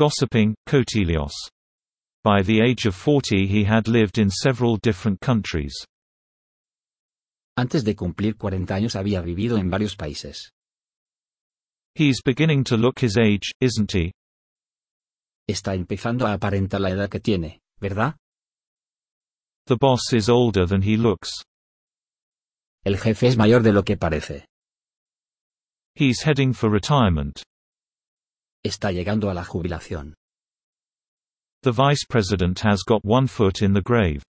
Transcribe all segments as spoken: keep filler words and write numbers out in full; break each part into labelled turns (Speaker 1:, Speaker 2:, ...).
Speaker 1: Gossiping, Kotelios. By the age of forty he had lived in several different countries.
Speaker 2: Antes de cumplir cuarenta años había vivido en varios países.
Speaker 1: He's beginning to look his age, isn't he?
Speaker 2: Está empezando a aparentar la edad que tiene, ¿verdad?
Speaker 1: The boss is older than he looks.
Speaker 2: El jefe es mayor de lo que parece.
Speaker 1: He's heading for retirement.
Speaker 2: Está llegando a la jubilación.
Speaker 1: The vice president has got one foot in the grave.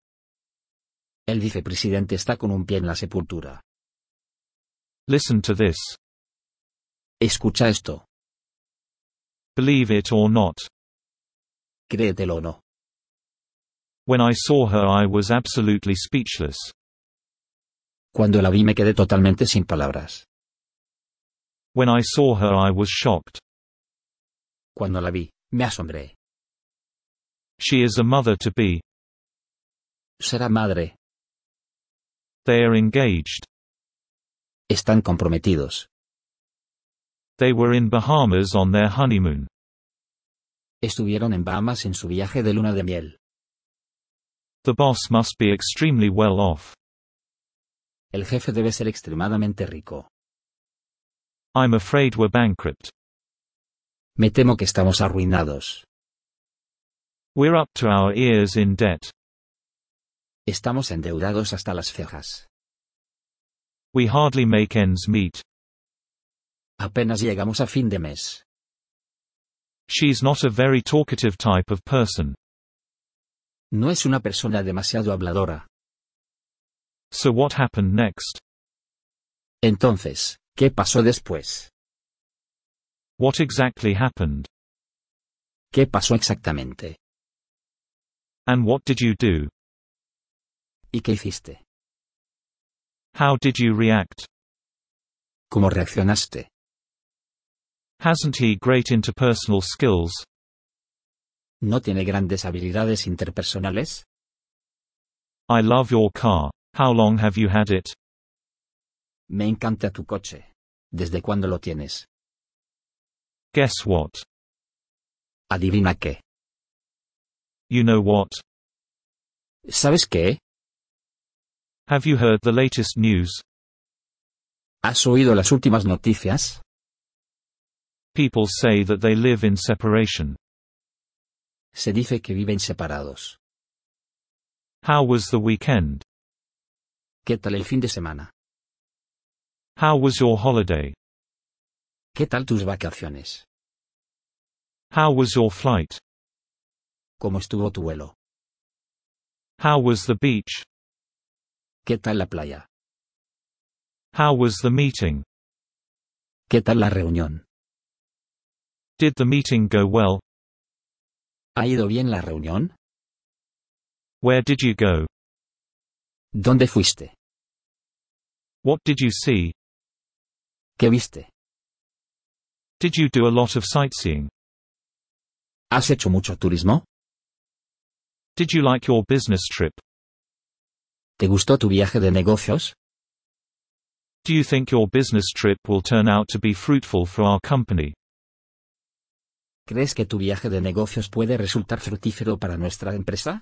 Speaker 2: El vicepresidente está con un pie en la sepultura.
Speaker 1: Listen to this.
Speaker 2: Escucha esto.
Speaker 1: Believe it or not.
Speaker 2: Créetelo o no.
Speaker 1: When I saw her I was absolutely speechless.
Speaker 2: Cuando la vi me quedé totalmente sin palabras.
Speaker 1: When I saw her I was shocked.
Speaker 2: Cuando la vi, me asombré.
Speaker 1: She is a mother-to-be.
Speaker 2: Será madre.
Speaker 1: They are engaged.
Speaker 2: Están comprometidos.
Speaker 1: They were in Bahamas on their honeymoon.
Speaker 2: Estuvieron en Bahamas en su viaje de luna de miel.
Speaker 1: The boss must be extremely well off.
Speaker 2: El jefe debe ser extremadamente rico.
Speaker 1: I'm afraid we're bankrupt.
Speaker 2: Me temo que estamos arruinados.
Speaker 1: We're up to our ears in debt.
Speaker 2: Estamos endeudados hasta las cejas.
Speaker 1: We hardly make ends meet.
Speaker 2: Apenas llegamos a fin de mes.
Speaker 1: She's not a very talkative type of person.
Speaker 2: No es una persona demasiado habladora.
Speaker 1: So what happened next?
Speaker 2: Entonces, ¿qué pasó después?
Speaker 1: What exactly happened?
Speaker 2: ¿Qué pasó exactamente?
Speaker 1: And what did you do?
Speaker 2: ¿Y qué hiciste?
Speaker 1: How did you react?
Speaker 2: ¿Cómo reaccionaste?
Speaker 1: Hasn't he great interpersonal skills?
Speaker 2: ¿No tiene grandes habilidades interpersonales?
Speaker 1: I love your car. How long have you had it?
Speaker 2: Me encanta tu coche. ¿Desde cuándo lo tienes?
Speaker 1: Guess what?
Speaker 2: Adivina qué.
Speaker 1: You know what?
Speaker 2: ¿Sabes qué?
Speaker 1: Have you heard the latest news?
Speaker 2: ¿Has oído las últimas noticias?
Speaker 1: People say that they live in separation.
Speaker 2: Se dice que viven separados.
Speaker 1: How was the weekend?
Speaker 2: ¿Qué tal el fin de semana?
Speaker 1: How was your holiday?
Speaker 2: ¿Qué tal tus vacaciones?
Speaker 1: How was your flight?
Speaker 2: ¿Cómo estuvo tu vuelo?
Speaker 1: How was the beach?
Speaker 2: ¿Qué tal la playa?
Speaker 1: How was the meeting?
Speaker 2: ¿Qué tal la reunión?
Speaker 1: Did the meeting go well?
Speaker 2: ¿Ha ido bien la reunión?
Speaker 1: Where did you go?
Speaker 2: ¿Dónde fuiste?
Speaker 1: What did you see?
Speaker 2: ¿Qué viste?
Speaker 1: Did you do a lot of sightseeing?
Speaker 2: ¿Has hecho mucho turismo?
Speaker 1: Did you like your business trip?
Speaker 2: ¿Te gustó tu viaje de negocios?
Speaker 1: Do you think your business trip will turn out to be fruitful for our company?
Speaker 2: ¿Crees que tu viaje de negocios puede resultar fructífero para nuestra empresa?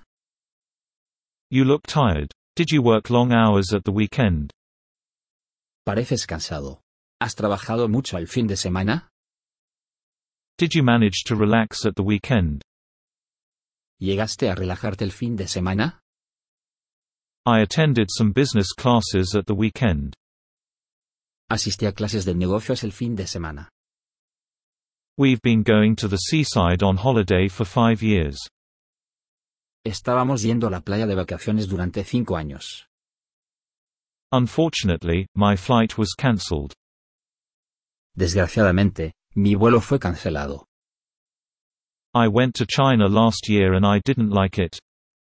Speaker 1: You look tired. Did you work long hours at the weekend?
Speaker 2: Pareces cansado. ¿Has trabajado mucho el fin de semana?
Speaker 1: Did you manage to relax at the weekend?
Speaker 2: ¿Llegaste a relajarte el fin de semana?
Speaker 1: I attended some business classes at the weekend.
Speaker 2: Asistí a clases de negocios el fin de semana.
Speaker 1: We've been going to the seaside on holiday for five years.
Speaker 2: Estábamos yendo a la playa de vacaciones durante cinco años.
Speaker 1: Unfortunately, my flight was cancelled.
Speaker 2: Desgraciadamente, mi vuelo fue cancelado.
Speaker 1: I went to China last year and I didn't like it.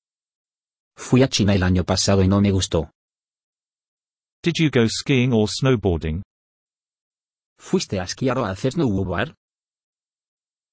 Speaker 2: Fui a China el año pasado y no me gustó.
Speaker 1: Did you go skiing or snowboarding?
Speaker 2: ¿Fuiste a esquiar o a hacer snowboard?